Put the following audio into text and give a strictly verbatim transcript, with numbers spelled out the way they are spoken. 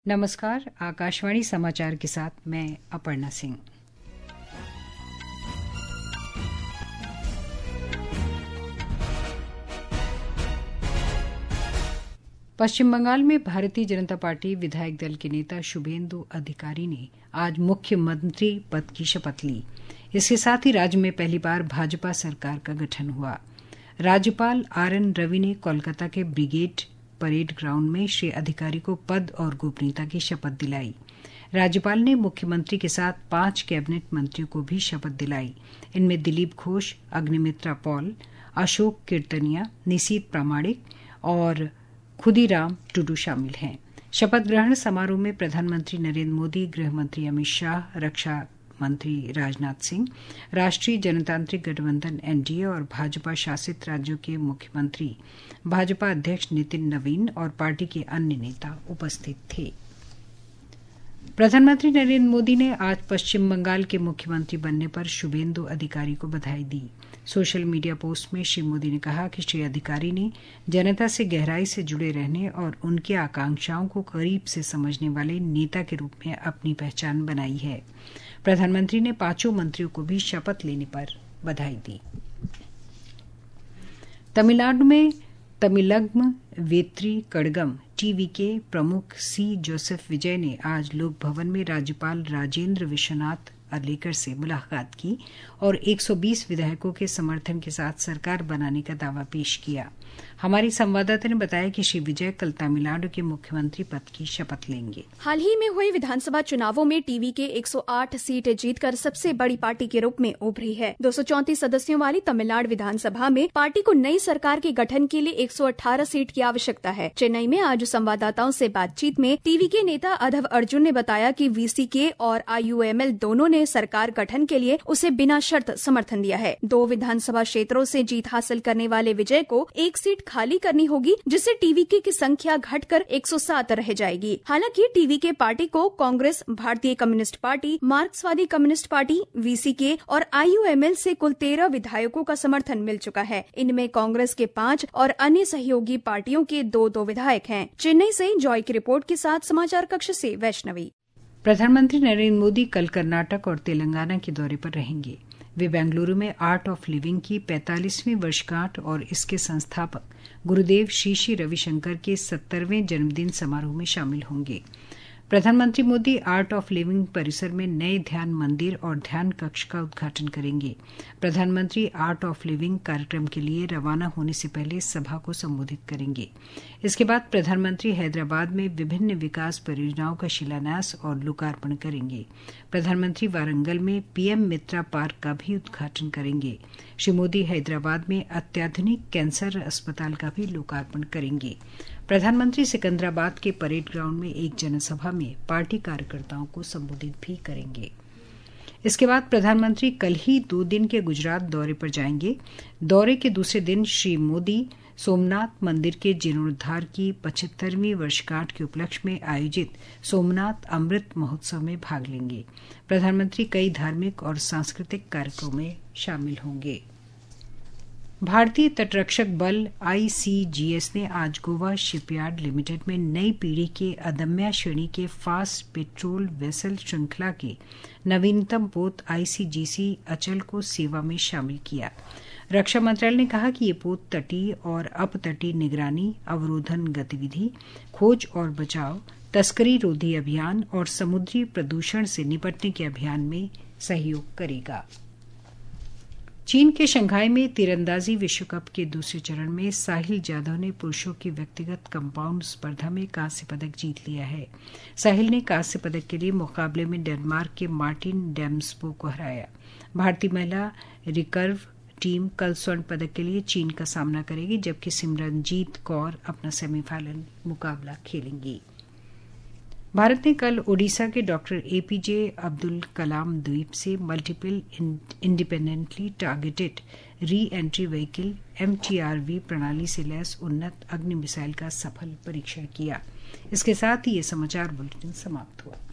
नमस्कार, आकाशवाणी समाचार के साथ मैं अपर्णा सिंह। पश्चिम बंगाल में भारतीय जनता पार्टी विधायक दल के नेता शुभेंदु अधिकारी ने आज मुख्यमंत्री पद की शपथ ली। इसके साथ ही राज्य में पहली बार भाजपा सरकार का गठन हुआ। राज्यपाल आर एन रवि ने कोलकाता के ब्रिगेड परेड ग्राउंड में श्री अधिकारी को पद और गोपनीयता की शपथ दिलाई। राज्यपाल ने मुख्यमंत्री के साथ पांच कैबिनेट मंत्रियों को भी शपथ दिलाई। इनमें दिलीप घोष, अग्निमित्रा पॉल, अशोक कीर्तनिया, निशीथ प्रामाणिक और खुदीराम टुडू शामिल हैं। शपथ ग्रहण समारोह में प्रधानमंत्री नरेंद्र मोदी, गृह मंत्री अमित शाह, रक्षा मंत्री राजनाथ सिंह, राष्ट्रीय जनतांत्रिक गठबंधन एनडीए और भाजपा शासित राज्यों के मुख्यमंत्री, भाजपा अध्यक्ष नितिन नवीन और पार्टी के अन्य नेता उपस्थित थे। प्रधानमंत्री नरेंद्र मोदी ने आज पश्चिम बंगाल के मुख्यमंत्री बनने पर शुभेंदु अधिकारी को बधाई दी। सोशल मीडिया पोस्ट में श्री मोदी ने कहा कि श्री अधिकारी ने जनता से गहराई से जुड़े रहने और उनकी आकांक्षाओं को करीब से समझने वाले नेता के रूप में अपनी पहचान बनाई है। प्रधानमंत्री ने पांचों मंत्रियों को भी शपथ लेने पर बधाई दी। तमिलनाडु में तमिलग्म वेत्री कड़गम टीवी के प्रमुख सी जोसेफ विजय ने आज लोक भवन में राज्यपाल राजेंद्र विश्वनाथ अर्लेकर से मुलाकात की और एक सौ बीस विधायकों के समर्थन के साथ सरकार बनाने का दावा पेश किया। हमारी संवाददाता ने बताया कि श्री विजय कल तमिलनाडु के मुख्यमंत्री पद की शपथ लेंगे। हाल ही में हुए विधानसभा चुनावों में टीवी के एक सौ आठ सीट जीतकर सबसे बड़ी पार्टी के रूप में उभरी है। दो सौ चौंतीस सदस्यों वाली तमिलनाडु विधानसभा में पार्टी को नई सरकार के गठन के लिए एक सौ अठारह सीट की आवश्यकता है। चेन्नई में आज संवाददाताओं से बातचीत में टीवी के नेता अधव अर्जुन ने बताया कि वीसीके और आईयूएमएल दोनों ने सरकार गठन के लिए उसे बिना शर्त समर्थन दिया है। दो विधानसभा क्षेत्रों से जीत हासिल करने वाले विजय को एक सीट खाली करनी होगी, जिससे टीवीके की संख्या घटकर एक सौ सात रह जाएगी। हालांकि टीवीके पार्टी को Congress, Bharatiya communist party, Marxvadi communist party, VCK और आईयूएमएल से कुल तेरह विधायकों का समर्थन मिल चुका है। इनमें कांग्रेस के पांच और अन्य सहयोगी पार्टियों के दो दो विधायक हैं। चेन्नई से जॉय की रिपोर्ट के साथ समाचार कक्ष से वैष्णवी। प्रधानमंत्री नरेंद्र मोदी कल कर्नाटक और तेलंगाना के दौरे पर रहेंगे। वे बेंगलुरु में आर्ट ऑफ लिविंग की पैंतालीसवीं वर्षगांठ और इसके संस्थापक गुरुदेव श्री श्री रविशंकर के सत्तरवें जन्मदिन समारोह में शामिल होंगे। प्रधानमंत्री मोदी आर्ट ऑफ लिविंग परिसर में नए ध्यान मंदिर और ध्यान कक्ष का उद्घाटन करेंगे। प्रधानमंत्री आर्ट ऑफ लिविंग कार्यक्रम के लिए रवाना होने से पहले सभा को संबोधित करेंगे। इसके बाद प्रधानमंत्री हैदराबाद में विभिन्न विकास परियोजनाओं का शिलान्यास और लोकार्पण करेंगे। प्रधानमंत्री वारंगल में पीएम मित्रा पार्क का भी उद्घाटन करेंगे। श्री मोदी हैदराबाद में अत्याधुनिक कैंसर अस्पताल का भी लोकार्पण करेंगे। प्रधानमंत्री सिकंदराबाद के परेड ग्राउंड में एक जनसभा में पार्टी कार्यकर्ताओं को संबोधित भी करेंगे। इसके बाद प्रधानमंत्री कल ही दो दिन के गुजरात दौरे पर जाएंगे। दौरे के दूसरे दिन श्री मोदी सोमनाथ मंदिर के जीर्णोद्धार की पचहत्तरवीं वर्षगांठ के उपलक्ष्य में आयोजित सोमनाथ अमृत महोत्सव में भाग लेंगे। प्रधानमंत्री कई धार्मिक और सांस्कृतिक कार्यक्रमों में शामिल होंगे। भारतीय तटरक्षक बल आईसीजीएस ने आज गोवा शिपयार्ड लिमिटेड में नई पीढ़ी के अदम्य श्रेणी के फास्ट पेट्रोल वेसल श्रृंखला के नवीनतम पोत आईसीजीसी अचल को सेवा में शामिल किया। रक्षा मंत्रालय ने कहा कि ये पोत तटीय और अपतटीय निगरानी, अवरोधन गतिविधि, खोज और बचाव, तस्करी रोधी अभियान और समुद्री प्रदूषण से निपटने के अभियान में सहयोग करेगा। चीन के शंघाई में तीरंदाजी विश्व कप के दूसरे चरण में साहिल जाधव ने पुरुषों की व्यक्तिगत कंपाउंड स्पर्धा में कांस्य पदक जीत लिया है। साहिल ने कांस्य पदक के लिए मुकाबले में डेनमार्क के मार्टिन डेम्सबो को हराया। भारतीय महिला रिकर्व टीम कल स्वर्ण पदक के लिए चीन का सामना करेगी, जबकि सिमरनजीत कौर अपना सेमीफाइनल मुकाबला खेलेंगी। भारत ने कल ओडिशा के डॉक्टर एपीजे अब्दुल कलाम द्वीप से multiple independently targeted re entry vehicle MTRV प्रणाली से लैस उन्नत अग्नि मिसाइल का सफल परीक्षण किया। इसके साथ ही ये समाचार बुलेटिन समाप्त हुआ।